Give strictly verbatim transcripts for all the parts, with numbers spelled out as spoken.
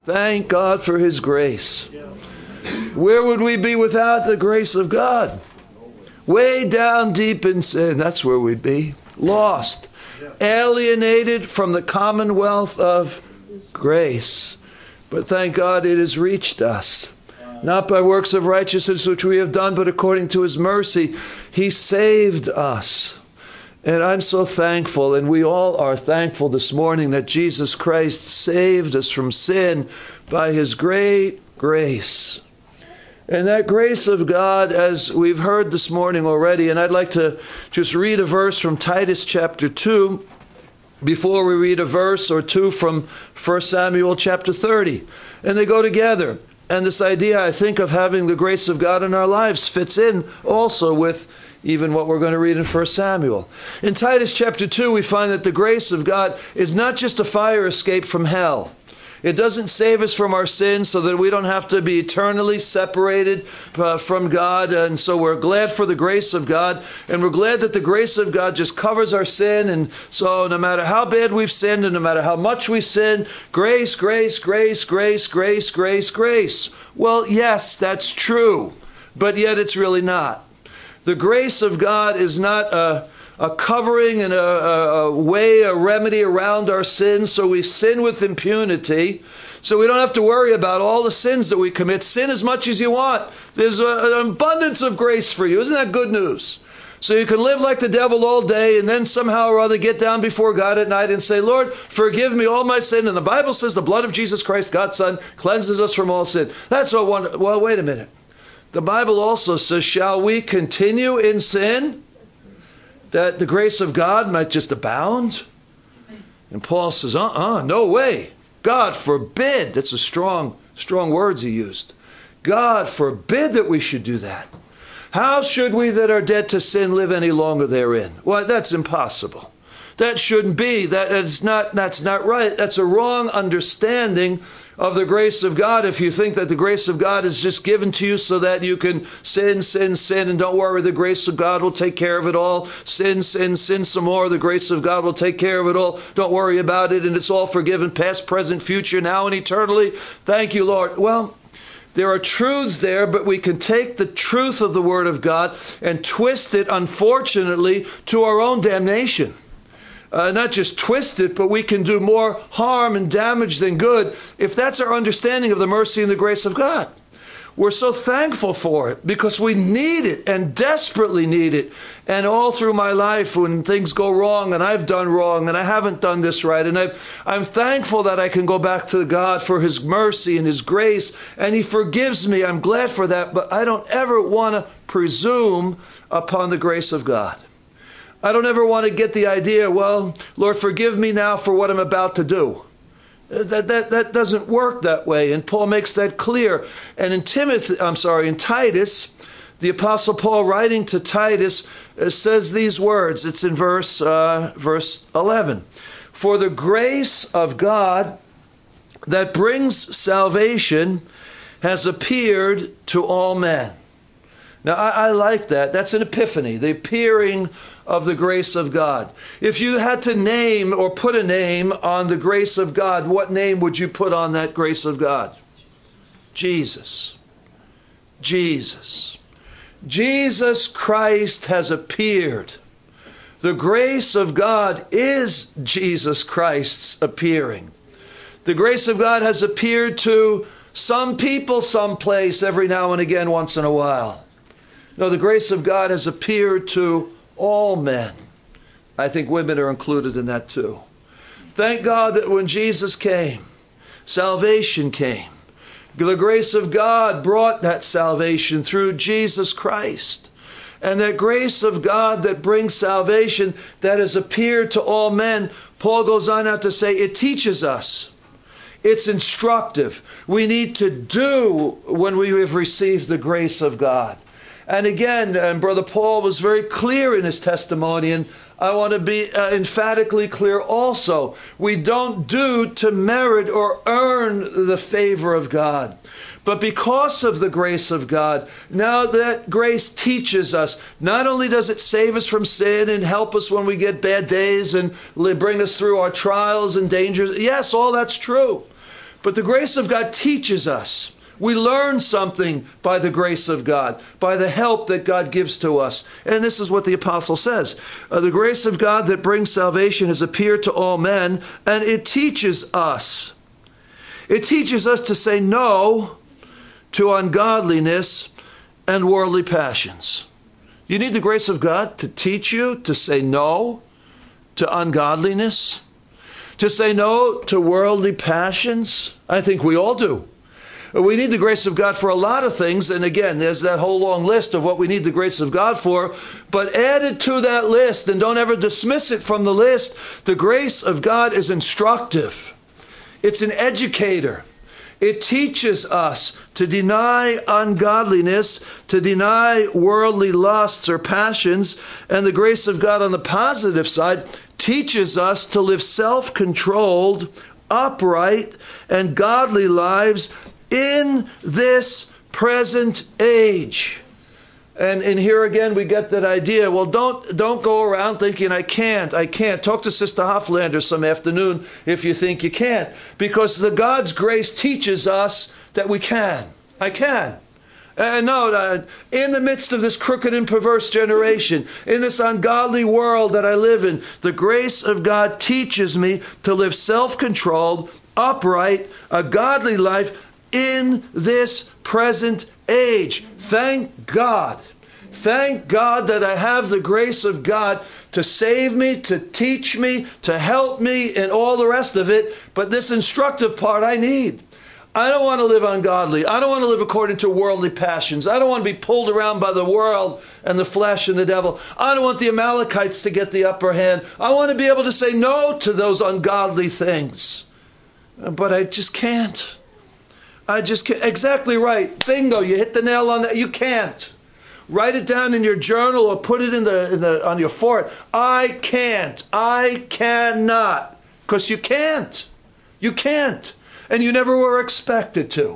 Thank God for his grace. Where would we be without the grace of God? Way down deep in sin, that's where we'd be. Lost, alienated from the commonwealth of grace. But thank God it has reached us. Not by works of righteousness which we have done, but according to his mercy, he saved us. And I'm so thankful, and we all are thankful this morning that Jesus Christ saved us from sin by his great grace. And that grace of God, as we've heard this morning already, and I'd like to just read a verse from Titus chapter two before we read a verse or two from First Samuel chapter thirty. And they go together. And this idea, I think, of having the grace of God in our lives fits in also with even what we're going to read in First Samuel. In Titus chapter two, we find that the grace of God is not just a fire escape from hell. It doesn't save us from our sins so that we don't have to be eternally separated uh, from God. And so we're glad for the grace of God. And we're glad that the grace of God just covers our sin. And so no matter how bad we've sinned and no matter how much we sin, grace, grace, grace, grace, grace, grace, grace. Well, yes, that's true. But yet it's really not. The grace of God is not a, a covering and a, a, a way, a remedy around our sins so we sin with impunity, so we don't have to worry about all the sins that we commit. Sin as much as you want. There's a, an abundance of grace for you. Isn't that good news? So you can live like the devil all day and then somehow or other get down before God at night and say, Lord, forgive me all my sin. And the Bible says the blood of Jesus Christ, God's Son, cleanses us from all sin. That's so wonderful. Well, wait a minute. The Bible also says, shall we continue in sin, that the grace of God might just abound? And Paul says, uh-uh, no way. God forbid. That's a strong, strong words he used. God forbid that we should do that. How should we that are dead to sin live any longer therein? Well, that's impossible. That shouldn't be. That is not, that's not right. That's a wrong understanding of the grace of God. If you think that the grace of God is just given to you so that you can sin, sin, sin, and don't worry, the grace of God will take care of it all. Sin, sin, sin some more. The grace of God will take care of it all. Don't worry about it, and it's all forgiven, past, present, future, now, and eternally. Thank you, Lord. Well, there are truths there, but we can take the truth of the Word of God and twist it, unfortunately, to our own damnation. Uh, not just twist it, but we can do more harm and damage than good if that's our understanding of the mercy and the grace of God. We're so thankful for it because we need it and desperately need it. And all through my life when things go wrong and I've done wrong and I haven't done this right, and I've, I'm thankful that I can go back to God for his mercy and his grace, and he forgives me. I'm glad for that, but I don't ever want to presume upon the grace of God. I don't ever want to get the idea, well, Lord, forgive me now for what I'm about to do. That, that, that doesn't work that way. And Paul makes that clear. And in Timothy, I'm sorry, in Titus, the Apostle Paul writing to Titus uh, says these words. It's in verse, uh, verse eleven. For the grace of God that brings salvation has appeared to all men. Now, I, I like that. That's an epiphany, the appearing of the grace of God. If you had to name or put a name on the grace of God, what name would you put on that grace of God? Jesus. Jesus. Jesus Christ has appeared. The grace of God is Jesus Christ's appearing. The grace of God has appeared to some people someplace every now and again, once in a while. No, the grace of God has appeared to all men. I think women are included in that too. Thank God that when Jesus came, salvation came. The grace of God brought that salvation through Jesus Christ. And that grace of God that brings salvation that has appeared to all men, Paul goes on now to say it teaches us. It's instructive. We need to do when we have received the grace of God. And again, and Brother Paul was very clear in his testimony, and I want to be uh, emphatically clear also. We don't do to merit or earn the favor of God. But because of the grace of God, now that grace teaches us, not only does it save us from sin and help us when we get bad days and bring us through our trials and dangers. Yes, all that's true. But the grace of God teaches us. We learn something by the grace of God, by the help that God gives to us. And this is what the apostle says. Uh, the grace of God that brings salvation has appeared to all men, and it teaches us. It teaches us to say no to ungodliness and worldly passions. You need the grace of God to teach you to say no to ungodliness, to say no to worldly passions. I think we all do. We need the grace of God for a lot of things. And again, there's that whole long list of what we need the grace of God for. But added to that list, and don't ever dismiss it from the list, the grace of God is instructive. It's an educator. It teaches us to deny ungodliness, to deny worldly lusts or passions. And the grace of God on the positive side teaches us to live self-controlled, upright, and godly lives in this present age. And, and here again we get that idea. Well, don't, don't go around thinking, I can't, I can't. Talk to Sister Hoflander some afternoon if you think you can't. Because the God's grace teaches us that we can. I can. And no, uh, in the midst of this crooked and perverse generation, in this ungodly world that I live in, the grace of God teaches me to live self-controlled, upright, a godly life in this present age. Thank God. Thank God that I have the grace of God to save me, to teach me, to help me, and all the rest of it. But this instructive part I need. I don't want to live ungodly. I don't want to live according to worldly passions. I don't want to be pulled around by the world and the flesh and the devil. I don't want the Amalekites to get the upper hand. I want to be able to say no to those ungodly things. But I just can't. I just can't. Exactly right. Bingo. You hit the nail on that. You can't. Write it down in your journal or put it in the, in the on your forehead. I can't. I cannot. Because you can't. You can't. And you never were expected to.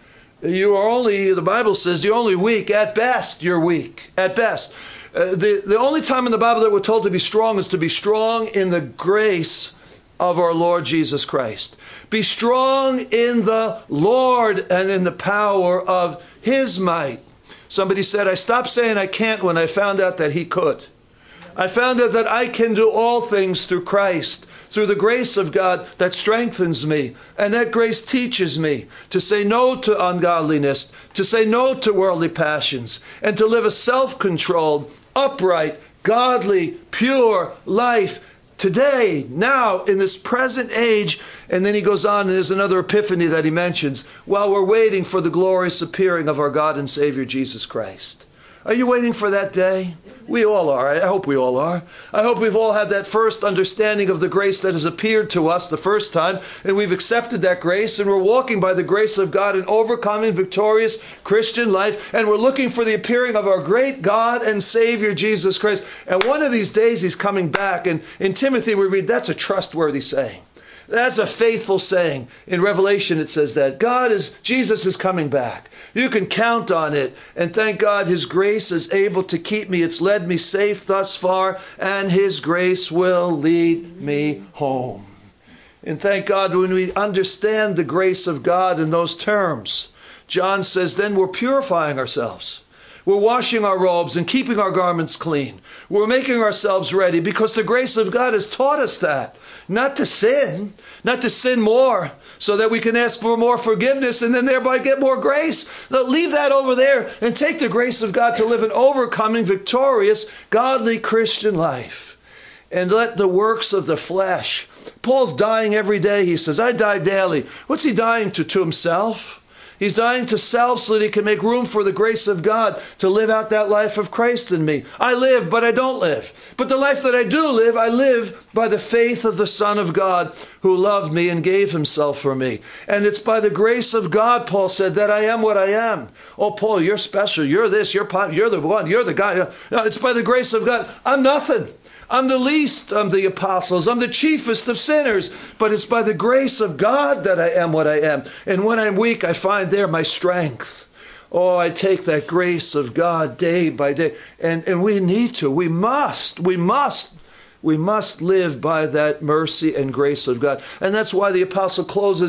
You are only, the Bible says, you're only weak. At best, you're weak. At best. Uh, the, the only time in the Bible that we're told to be strong is to be strong in the grace of our Lord Jesus Christ. Be strong in the Lord and in the power of His might. Somebody said, I stopped saying I can't when I found out that He could. I found out that I can do all things through Christ, through the grace of God that strengthens me. And that grace teaches me to say no to ungodliness, to say no to worldly passions, and to live a self-controlled, upright, godly, pure life today, now, in this present age. And then he goes on, and there's another epiphany that he mentions, while we're waiting for the glorious appearing of our God and Savior Jesus Christ. Are you waiting for that day? We all are. I hope we all are. I hope we've all had that first understanding of the grace that has appeared to us the first time, and we've accepted that grace, and we're walking by the grace of God in overcoming, victorious Christian life, and we're looking for the appearing of our great God and Savior Jesus Christ. And one of these days He's coming back, and in Timothy we read that's a trustworthy saying. That's a faithful saying. In Revelation it says that God is, Jesus is coming back. You can count on it. And thank God His grace is able to keep me. It's led me safe thus far, and His grace will lead me home. And thank God when we understand the grace of God in those terms, John says then we're purifying ourselves. We're washing our robes and keeping our garments clean. We're making ourselves ready because the grace of God has taught us that. Not to sin, not to sin more, so that we can ask for more forgiveness and then thereby get more grace. Now, leave that over there and take the grace of God to live an overcoming, victorious, godly Christian life. And let the works of the flesh. Paul's dying every day, he says. I die daily. What's he dying to? To himself? He's dying to self so that he can make room for the grace of God to live out that life of Christ in me. I live, but I don't live. But the life that I do live, I live by the faith of the Son of God who loved me and gave Himself for me. And it's by the grace of God, Paul said, that I am what I am. Oh, Paul, you're special. You're this. You're you're the one. You're the guy. No, it's by the grace of God. I'm nothing. I'm the least of the apostles. I'm the chiefest of sinners. But it's by the grace of God that I am what I am. And when I'm weak, I find there my strength. Oh, I take that grace of God day by day. And, and we need to. We must. We must. We must live by that mercy and grace of God. And that's why the apostle closes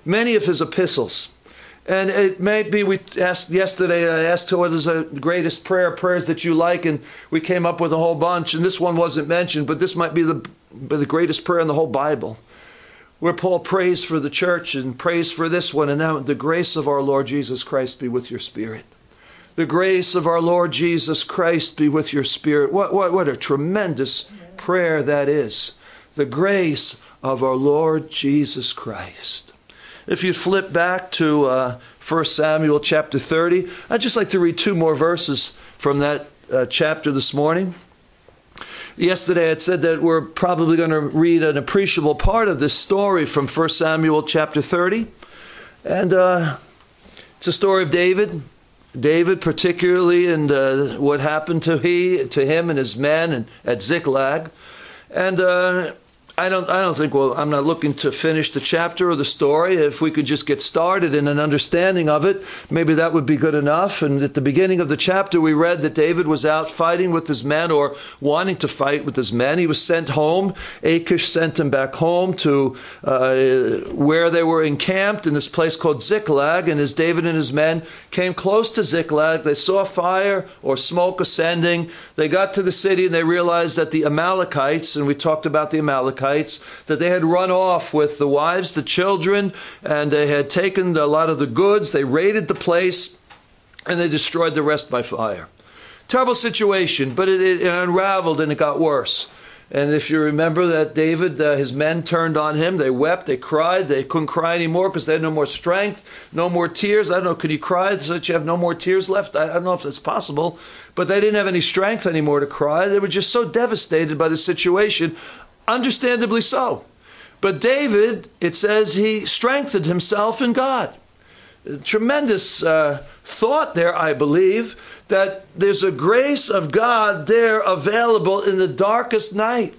many of his epistles. And it may be, we asked yesterday, I asked what is the greatest prayer, prayers that you like, and we came up with a whole bunch, and this one wasn't mentioned, but this might be the, the greatest prayer in the whole Bible, where Paul prays for the church and prays for this one, and now the grace of our Lord Jesus Christ be with your spirit. The grace of our Lord Jesus Christ be with your spirit. What, what, what a tremendous prayer that is. The grace of our Lord Jesus Christ. If you flip back to uh, First Samuel chapter thirty, I'd just like to read two more verses from that uh, chapter this morning. Yesterday I said that we're probably going to read an appreciable part of this story from First Samuel chapter thirty. And uh, it's a story of David. David particularly, and uh, what happened to he to him and his men and at Ziklag. And uh, I don't I don't think, well, I'm not looking to finish the chapter or the story. If we could just get started in an understanding of it, maybe that would be good enough. And at the beginning of the chapter, we read that David was out fighting with his men, or wanting to fight with his men. He was sent home. Achish sent him back home to uh, where they were encamped in this place called Ziklag. And as David and his men came close to Ziklag, they saw fire or smoke ascending. They got to the city and they realized that the Amalekites, and we talked about the Amalekites, that they had run off with the wives, the children, and they had taken a lot of the goods. They raided the place, and they destroyed the rest by fire. Terrible situation, but it, it, it unraveled and it got worse. And if you remember that David, uh, his men turned on him. They wept, they cried. They couldn't cry anymore because they had no more strength, no more tears. I don't know, could you cry so that you have no more tears left? I don't know if that's possible. But they didn't have any strength anymore to cry. They were just so devastated by the situation. Understandably so. But David, it says, he strengthened himself in God. A tremendous uh, thought there, I believe, that there's a grace of God there available in the darkest night.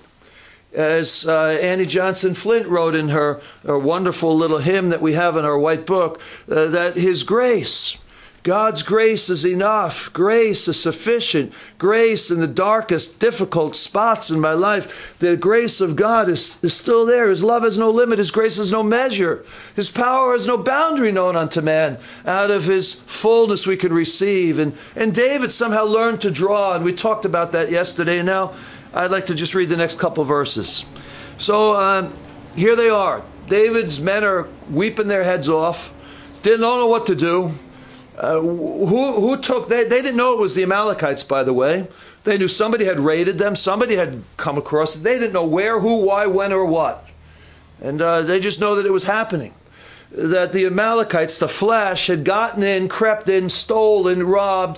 As uh, Annie Johnson Flint wrote in her, her wonderful little hymn that we have in our white book, uh, that his grace, God's grace is enough. Grace is sufficient. Grace in the darkest, difficult spots in my life. The grace of God is, is still there. His love has no limit. His grace has no measure. His power has no boundary known unto man. Out of his fullness we can receive. And, and David somehow learned to draw, and we talked about that yesterday. And now I'd like to just read the next couple verses. So um, here they are. David's men are weeping their heads off. Didn't know what to do. Uh, who, who took, they, they didn't know it was the Amalekites, by the way. They knew somebody had raided them. Somebody had come across it. They didn't know where, who, why, when, or what. And uh, they just know that it was happening. That the Amalekites, the flesh, had gotten in, crept in, stolen, robbed.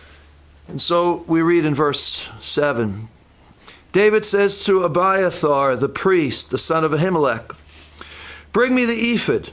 And so we read in verse seven. David says to Abiathar, the priest, the son of Ahimelech, bring me the ephod.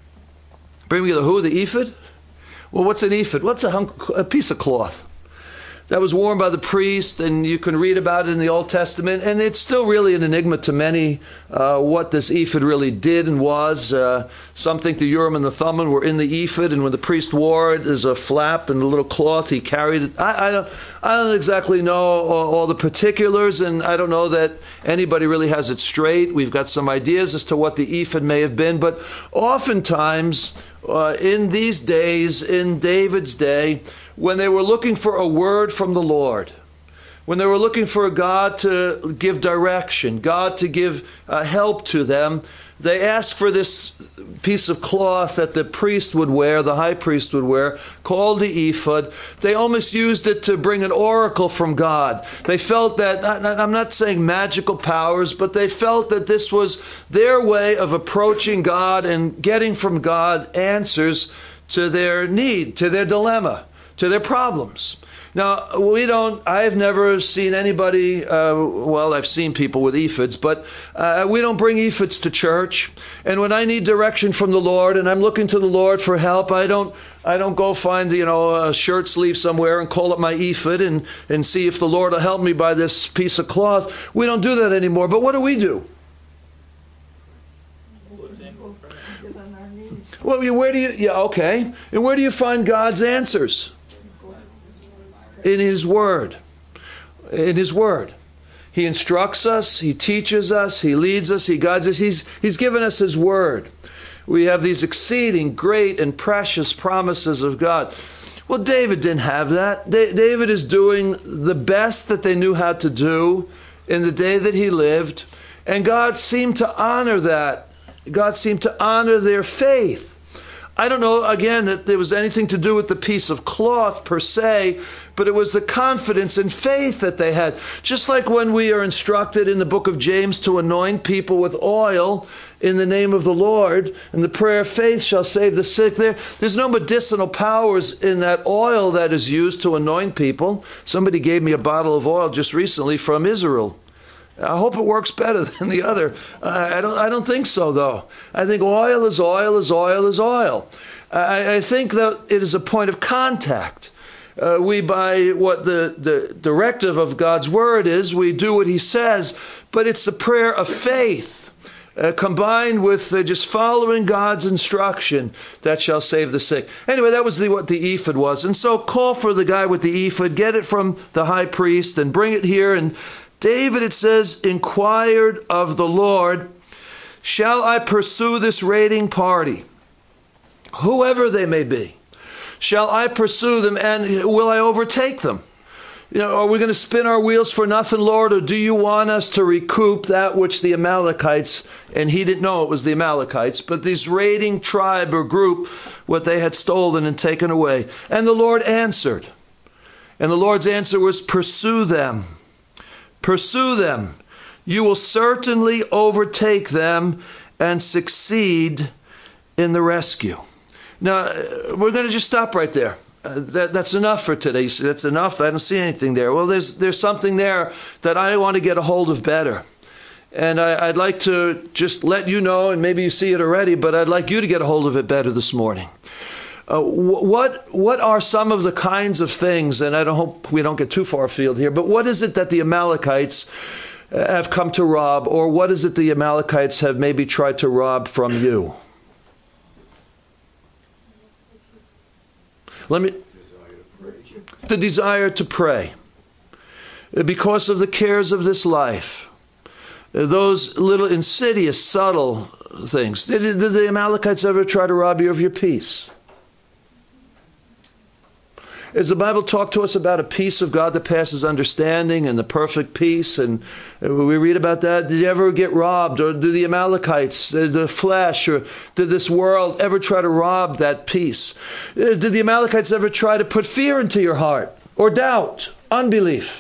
Bring me the who? The ephod? Well, what's an ephod? What's a, hunk, a piece of cloth that was worn by the priest, and you can read about it in the Old Testament, and it's still really an enigma to many uh, what this ephod really did and was. Uh, some think the Urim and the Thummim were in the ephod, and when the priest wore it as a flap and a little cloth, he carried it. I, I, don't, I don't exactly know all, all the particulars, and I don't know that anybody really has it straight. We've got some ideas as to what the ephod may have been, but oftentimes uh, in these days, in David's day, when they were looking for a word from the Lord, when they were looking for God to give direction, God to give uh, help to them, they asked for this piece of cloth that the priest would wear, the high priest would wear, called the ephod. They almost used it to bring an oracle from God. They felt that, I'm not saying magical powers, but they felt that this was their way of approaching God and getting from God answers to their need, to their dilemma, to their problems. Now, we don't, I've never seen anybody, uh, well, I've seen people with ephods, but uh, we don't bring ephods to church. And when I need direction from the Lord and I'm looking to the Lord for help, I don't I don't go find, you know, a shirt sleeve somewhere and call up my ephod and, and see if the Lord will help me by this piece of cloth. We don't do that anymore. But what do we do? Well, where do you, yeah, okay. And where do you find God's answers? In His Word. In His Word. He instructs us, He teaches us, He leads us, He guides us. He's, he's given us His Word. We have these exceeding great and precious promises of God. Well, David didn't have that. Da- David is doing the best that they knew how to do in the day that he lived. And God seemed to honor that. God seemed to honor their faith. I don't know, again, that there was anything to do with the piece of cloth per se, but it was the confidence and faith that they had. Just like when we are instructed in the book of James to anoint people with oil in the name of the Lord, and the prayer of faith shall save the sick. There, there's no medicinal powers in that oil that is used to anoint people. Somebody gave me a bottle of oil just recently from Israel. I hope it works better than the other. Uh, I don't I don't think so, though. I think oil is oil is oil is oil. I, I think that it is a point of contact. Uh, we, by what the, the directive of God's word is, we do what he says, but it's the prayer of faith uh, combined with uh, just following God's instruction that shall save the sick. Anyway, that was the, what the ephod was. And so call for the guy with the ephod, get it from the high priest, and bring it here. And David, it says, inquired of the Lord, shall I pursue this raiding party, whoever they may be? Shall I pursue them, and will I overtake them? You know, are we going to spin our wheels for nothing, Lord, or do you want us to recoup that which the Amalekites, and he didn't know it was the Amalekites, but this raiding tribe or group, what they had stolen and taken away? And the Lord answered. And the Lord's answer was, pursue them. Pursue them. You will certainly overtake them and succeed in the rescue. Now, we're going to just stop right there. Uh, that, that's enough for today. You say, that's enough? I don't see anything there. Well, there's there's something there that I want to get a hold of better. And I, I'd like to just let you know, and maybe you see it already, but I'd like you to get a hold of it better this morning. Uh, what what are some of the kinds of things, and I don't hope we don't get too far afield here, but what is it that the Amalekites have come to rob, or what is it the Amalekites have maybe tried to rob from you? Let me. The desire to pray. Because of the cares of this life. Those little insidious, subtle things. Did, did the Amalekites ever try to rob you of your peace? Does the Bible talk to us about a peace of God that passes understanding and the perfect peace? And we read about that. Did you ever get robbed? Or do the Amalekites, the flesh, or did this world ever try to rob that peace? Did the Amalekites ever try to put fear into your heart? Or doubt? Unbelief?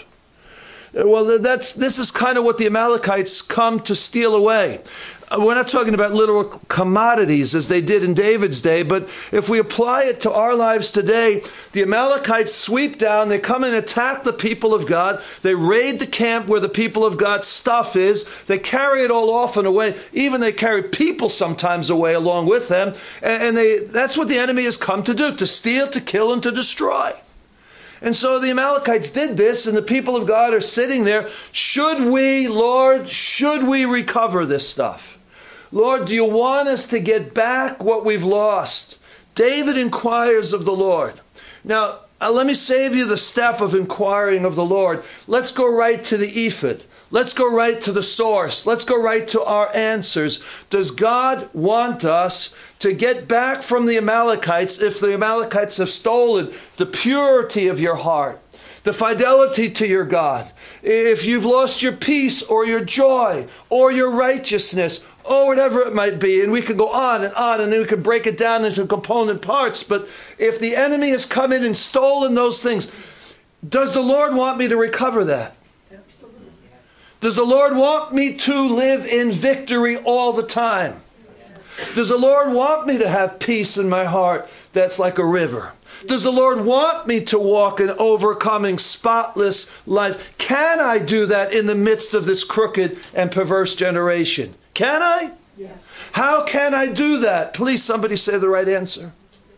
Well, that's this is kind of what the Amalekites come to steal away. We're not talking about literal commodities as they did in David's day, but if we apply it to our lives today, the Amalekites sweep down, they come and attack the people of God, they raid the camp where the people of God's stuff is, they carry it all off and away, even they carry people sometimes away along with them, and they that's what the enemy has come to do, to steal, to kill, and to destroy. And so the Amalekites did this, and the people of God are sitting there. Should we, Lord, should we recover this stuff? Lord, do you want us to get back what we've lost? David inquires of the Lord. Now, uh, let me save you the step of inquiring of the Lord. Let's go right to the ephod. Let's go right to the source. Let's go right to our answers. Does God want us to get back from the Amalekites if the Amalekites have stolen the purity of your heart, the fidelity to your God? If you've lost your peace or your joy or your righteousness or whatever it might be, and we could go on and on, and then we could break it down into component parts. But if the enemy has come in and stolen those things, does the Lord want me to recover that? Absolutely. Does the Lord want me to live in victory all the time? Does the Lord want me to have peace in my heart that's like a river? Does the Lord want me to walk an overcoming, spotless life? Can I do that in the midst of this crooked and perverse generation? Can I? Yes. How can I do that? Please, somebody say the right answer.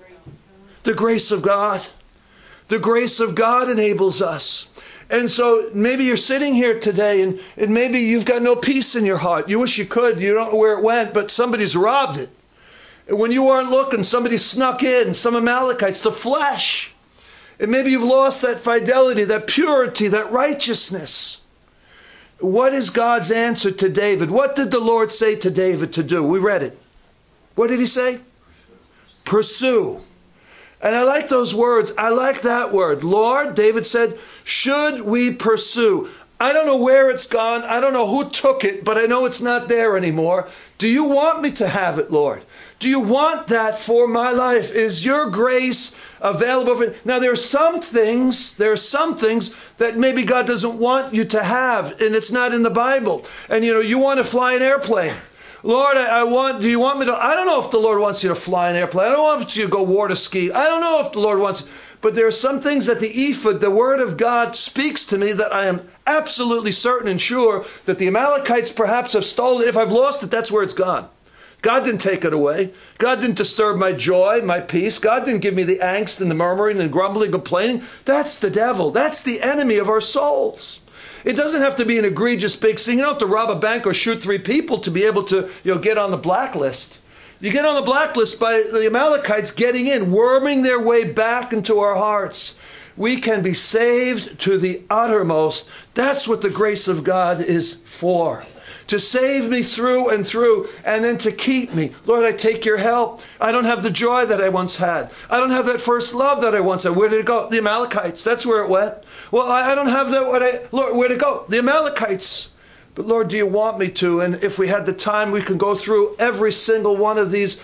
The grace of God. The grace of God enables us. And so maybe you're sitting here today and, and maybe you've got no peace in your heart. You wish you could. You don't know where it went, but somebody's robbed it. And when you weren't looking, somebody snuck in, some Amalekites, the flesh. And maybe you've lost that fidelity, that purity, that righteousness. What is God's answer to David? What did the Lord say to David to do? We read it. What did he say? Pursue. And I like those words. I like that word. Lord, David said, should we pursue? I don't know where it's gone. I don't know who took it, but I know it's not there anymore. Do you want me to have it, Lord? Do you want that for my life? Is your grace available for? Now, there are some things, there are some things that maybe God doesn't want you to have, and it's not in the Bible. And, you know, you want to fly an airplane. Lord, I, I want, do you want me to? I don't know if the Lord wants you to fly an airplane. I don't want you to go water ski. I don't know if the Lord wants, but there are some things that the ephod, the word of God, speaks to me that I am absolutely certain and sure that the Amalekites perhaps have stolen it. If I've lost it, that's where it's gone. God didn't take it away. God didn't disturb my joy, my peace. God didn't give me the angst and the murmuring and grumbling, complaining. That's the devil. That's the enemy of our souls. It doesn't have to be an egregious big sin. You don't have to rob a bank or shoot three people to be able to, you know, get on the blacklist. You get on the blacklist by the Amalekites getting in, worming their way back into our hearts. We can be saved to the uttermost. That's what the grace of God is for. To save me through and through, and then to keep me. Lord, I take your help. I don't have the joy that I once had. I don't have that first love that I once had. Where did it go? The Amalekites. That's where it went. Well, I don't have that. What I, Lord, where'd it go? The Amalekites. But Lord, do you want me to? And if we had the time, we can go through every single one of these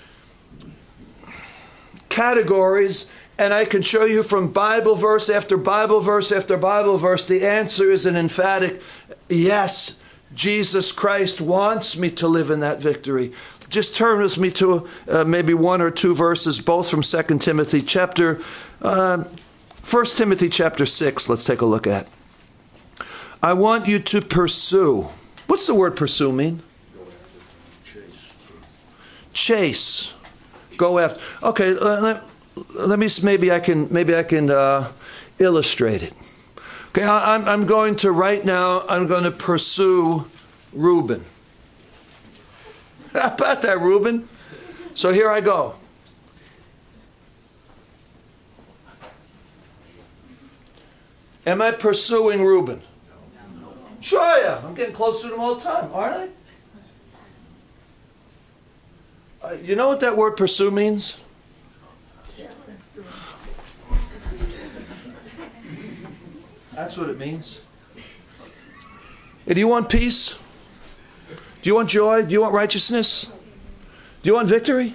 categories, and I can show you from Bible verse after Bible verse after Bible verse, the answer is an emphatic yes. Jesus Christ wants me to live in that victory. Just turn with me to uh, maybe one or two verses, both from Second Timothy chapter, uh, First Timothy chapter six. Let's take a look at. I want you to pursue. What's the word pursue mean? Chase. Go after. Okay. Uh, let, let me. Maybe I can. Maybe I can uh, illustrate it. Okay, I'm, I'm going to, right now, I'm going to pursue Reuben. How about that, Reuben? So here I go. Am I pursuing Reuben? Sure I am. I'm getting close to him all the time, aren't I? Uh, you know what that word pursue means? That's what it means. Hey, do you want peace? Do you want joy? Do you want righteousness? Do you want victory?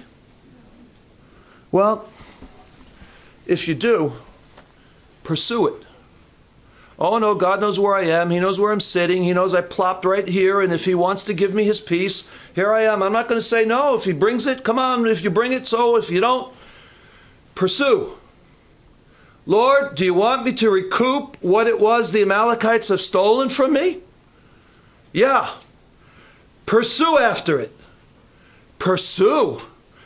Well, if you do, pursue it. Oh no, God knows where I am. He knows where I'm sitting. He knows I plopped right here. And if he wants to give me his peace, here I am. I'm not going to say no. If he brings it, come on. If you bring it, so. If you don't, pursue. Lord, do you want me to recoup what it was the Amalekites have stolen from me? Yeah. Pursue after it. Pursue.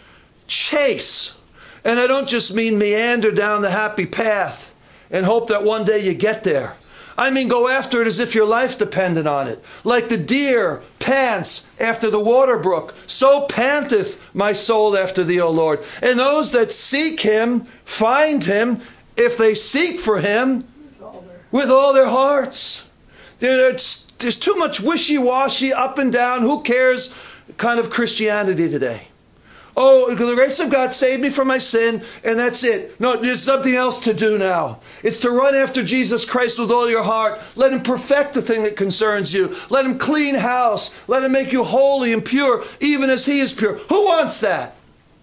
Chase. And I don't just mean meander down the happy path and hope that one day you get there. I mean go after it as if your life depended on it. Like the deer pants after the water brook, so panteth my soul after thee, O Lord. And those that seek him find him, if they seek for him with all their hearts. There's, there's too much wishy-washy, up and down, who cares kind of Christianity today. Oh, the grace of God saved me from my sin, and that's it. No, there's something else to do now. It's to run after Jesus Christ with all your heart. Let him perfect the thing that concerns you. Let him clean house. Let him make you holy and pure, even as he is pure. Who wants that?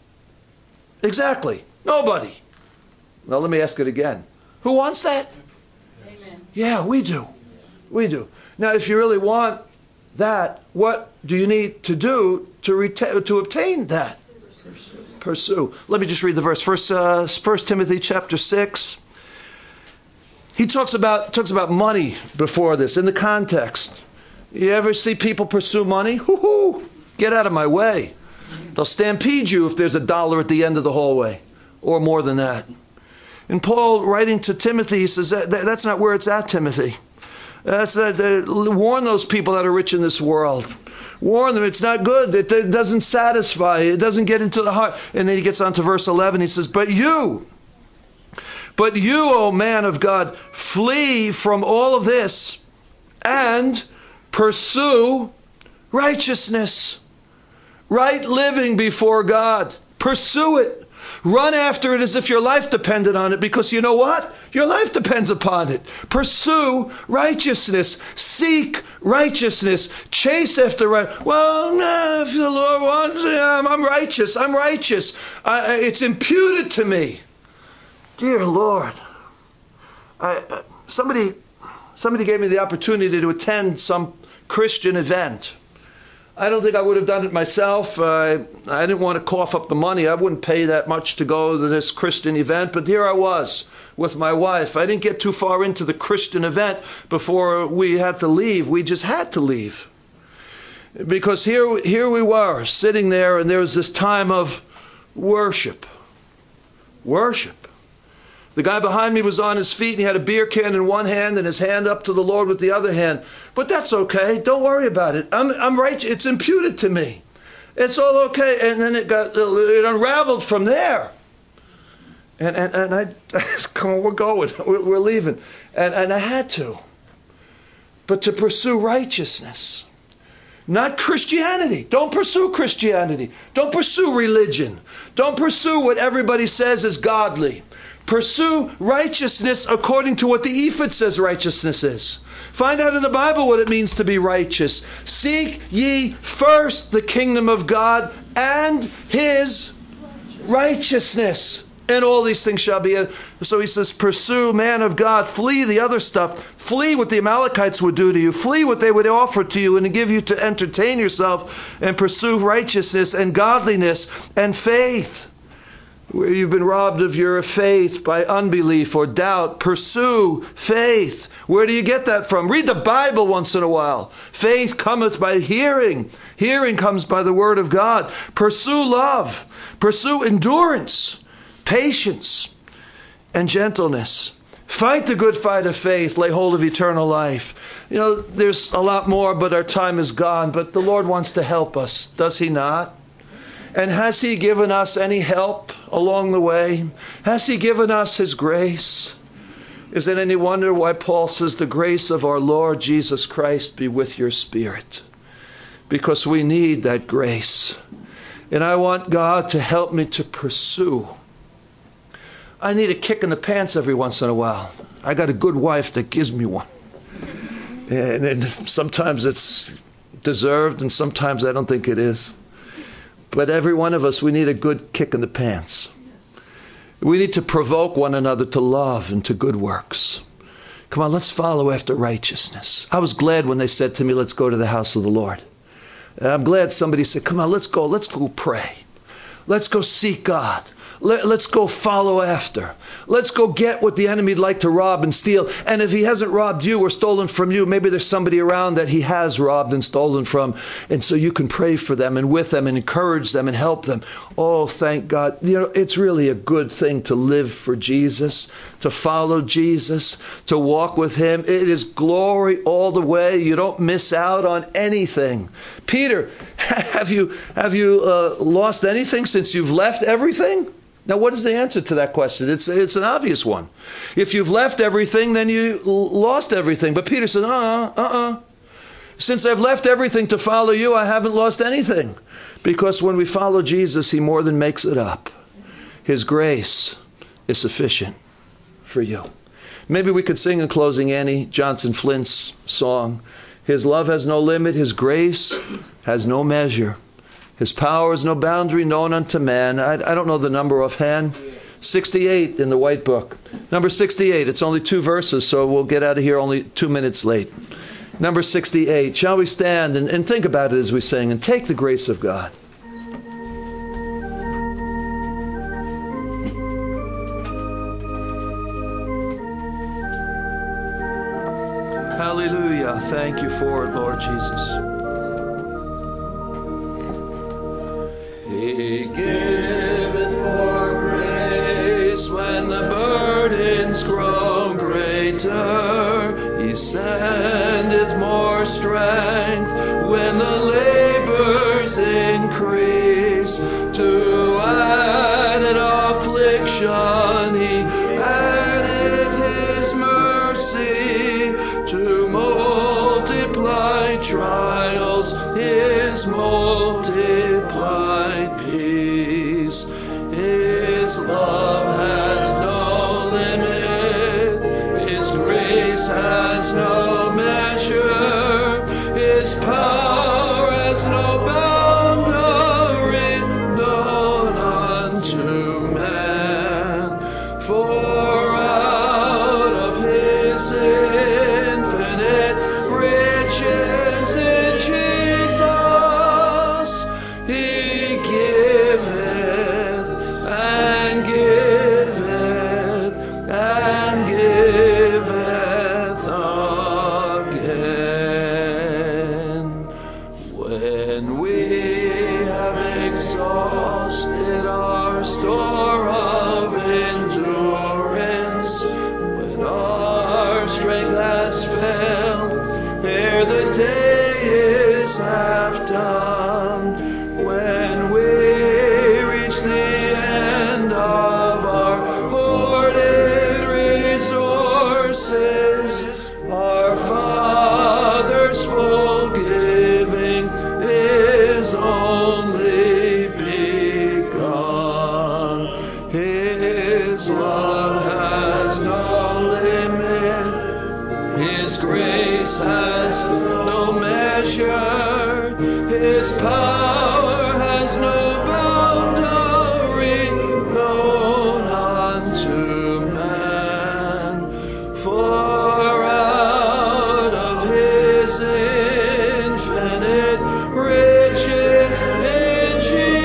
Exactly. Nobody. Now let me ask it again. Who wants that? Amen. Yeah, we do. We do. Now, if you really want that, what do you need to do to reta- to obtain that? Pursue. Pursue. Let me just read the verse. First, uh, First Timothy chapter six. He talks about talks about money before this in the context. You ever see people pursue money? Hoo-hoo! Get out of my way. They'll stampede you if there's a dollar at the end of the hallway, or more than that. And Paul, writing to Timothy, he says, that, that, that's not where it's at, Timothy. That's not, uh, warn those people that are rich in this world. Warn them, it's not good. It, it doesn't satisfy. It doesn't get into the heart. And then he gets on to verse eleven. He says, but you, but you, O man of God, flee from all of this and pursue righteousness. right living before God. Pursue it. Run after it as if your life depended on it, because you know what? Your life depends upon it. Pursue righteousness. Seek righteousness. Chase after right. Well, nah, if the Lord wants it, I'm, I'm righteous. I'm righteous. I, it's imputed to me. Dear Lord, I, uh, somebody, somebody gave me the opportunity to attend some Christian event. I don't think I would have done it myself. Uh, I didn't want to cough up the money. I wouldn't pay that much to go to this Christian event. But here I was with my wife. I didn't get too far into the Christian event before we had to leave. We just had to leave. Because here, here we were sitting there, and there was this time of worship. Worship. The guy behind me was on his feet, and he had a beer can in one hand and his hand up to the Lord with the other hand. But that's okay. Don't worry about it. I'm, I'm right. It's imputed to me. It's all okay. And then it got, it unraveled from there. And and, and I, come on, we're going. We're, we're leaving. And, and I had to. But to pursue righteousness. Not Christianity. Don't pursue Christianity. Don't pursue religion. Don't pursue what everybody says is godly. Pursue righteousness according to what the ephod says righteousness is. Find out in the Bible what it means to be righteous. Seek ye first the kingdom of God and his righteousness, and all these things shall be added. So he says, pursue, man of God, flee the other stuff. Flee what the Amalekites would do to you. Flee what they would offer to you and give you to entertain yourself, and pursue righteousness and godliness and faith. Where you've been robbed of your faith by unbelief or doubt, pursue faith. Where do you get that from? Read the Bible once in a while. Faith cometh by hearing. Hearing comes by the word of God. Pursue love. Pursue endurance, patience, and gentleness. Fight the good fight of faith. Lay hold of eternal life. You know, there's a lot more, but our time is gone. But the Lord wants to help us, does he not? And has he given us any help along the way? Has he given us his grace? Is it any wonder why Paul says, the grace of our Lord Jesus Christ be with your spirit? Because we need that grace. And I want God to help me to pursue. I need a kick in the pants every once in a while. I got a good wife that gives me one. And, and sometimes it's deserved, and sometimes I don't think it is. But every one of us, we need a good kick in the pants. We need to provoke one another to love and to good works. Come on, let's follow after righteousness. I was glad when they said to me, let's go to the house of the Lord. And I'm glad somebody said, come on, let's go. Let's go pray. Let's go seek God. Let, let's go follow after. Let's go get what the enemy'd like to rob and steal. And if he hasn't robbed you or stolen from you, maybe there's somebody around that he has robbed and stolen from. And so you can pray for them and with them and encourage them and help them. Oh, thank God. You know, it's really a good thing to live for Jesus, to follow Jesus, to walk with him. It is glory all the way. You don't miss out on anything. Peter, have you, have you uh, lost anything since you've left everything? Now, what is the answer to that question? It's, it's an obvious one. If you've left everything, then you lost everything. But Peter said, uh-uh, uh-uh. Since I've left everything to follow you, I haven't lost anything. Because when we follow Jesus, he more than makes it up. His grace is sufficient for you. Maybe we could sing in closing Annie Johnson Flint's song. His love has no limit. His grace has no measure. His power is no boundary known unto man. I, I don't know the number offhand. sixty-eight in the White Book. Number sixty-eight. It's only two verses, so we'll get out of here only two minutes late. Number sixty-eight. Shall we stand and, and think about it as we sing and take the grace of God? Hallelujah. Thank you for it, Lord Jesus. He giveth more grace when the burdens grow greater. He sendeth more strength when the labors increase. To added affliction he addeth his mercy. To multiply trials his multiply love has no limit. His grace has no measure. His power has no boundary known unto man. For out of his infinite riches in Jesus, he giveth and giveth and giveth again. When we have exhausted our store of endurance, when our strength has failed, ere the day is half done, when we reach the end of our hoarded resources, our Father's full giving is only begun. His love has no limit. His grace has no measure. His power has no boundary known unto man. For out of his infinite riches in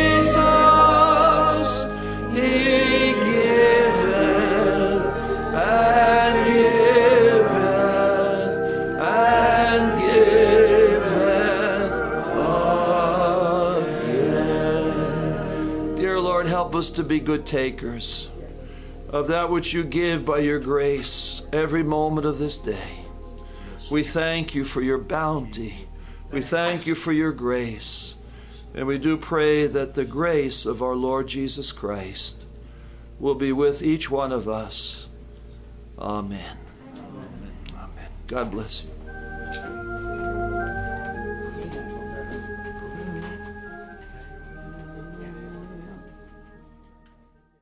Jesus, he giveth and giveth and giveth again. Dear Lord, help us to be good takers of that which you give by your grace every moment of this day. We thank you for your bounty. We thank you for your grace. And we do pray that the grace of our Lord Jesus Christ will be with each one of us. Amen. Amen. God bless you.